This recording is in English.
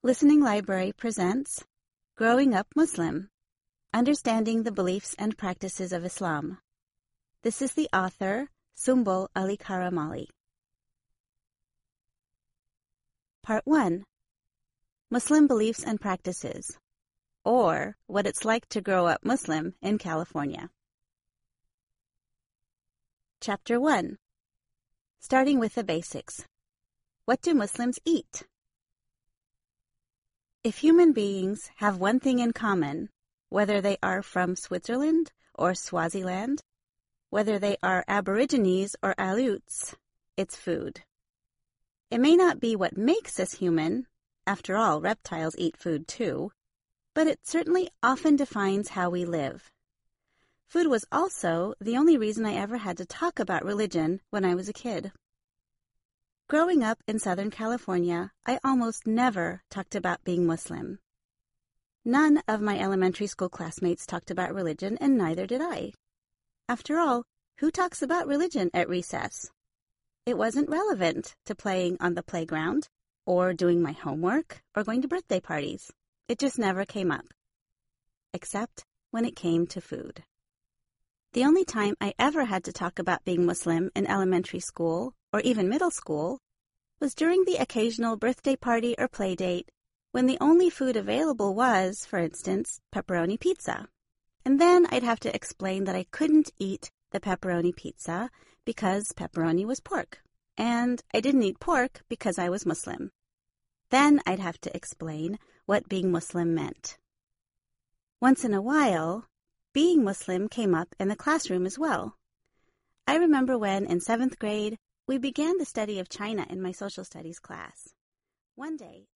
Listening Library presents Growing Up Muslim, Understanding the Beliefs and Practices of Islam. This is the author, Sumbul Ali Karamali. Part 1. Muslim Beliefs and Practices, or What It's Like to Grow Up Muslim in California. Chapter 1. Starting with the basics. What do Muslims eat? If human beings have one thing in common, whether they are from Switzerland or Swaziland, whether they are Aborigines or Aleuts, it's food. It may not be what makes us human, after all, reptiles eat food too, but it certainly often defines how we live. Food was also the only reason I ever had to talk about religion when I was a kid. Growing up in Southern California, I almost never talked about being Muslim. None of my elementary school classmates talked about religion, and neither did I. After all, who talks about religion at recess? It wasn't relevant to playing on the playground, or doing my homework, or going to birthday parties. It just never came up. Except when it came to food. The only time I ever had to talk about being Muslim in elementary school, or even middle school, was during the occasional birthday party or play date when the only food available was, for instance, pepperoni pizza. And then I'd have to explain that I couldn't eat the pepperoni pizza because pepperoni was pork, and I didn't eat pork because I was Muslim. Then I'd have to explain what being Muslim meant. Once in a while, being Muslim came up in the classroom as well. I remember when, in 7th grade, we began the study of China in my social studies class. One day,